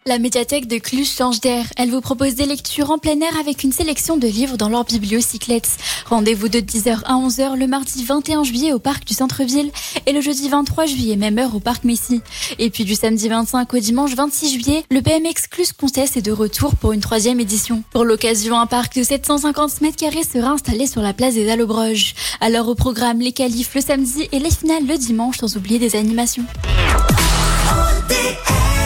La médiathèque de Cluj change d'air. Elle vous propose des lectures en plein air avec une sélection de livres dans leur bibliocyclette. Rendez-vous de 10h à 11h le mardi 21 juillet au parc du centre-ville et le jeudi 23 juillet, même heure au parc Messi. Et puis du samedi 25 au dimanche 26 juillet, le BMX Cluj Conces est de retour pour une 3e édition. Pour l'occasion, un parc de 750 mètres carrés sera installé sur la place des Allobroges. Alors au programme, les qualifs le samedi et les finales le dimanche, sans oublier des animations. ODS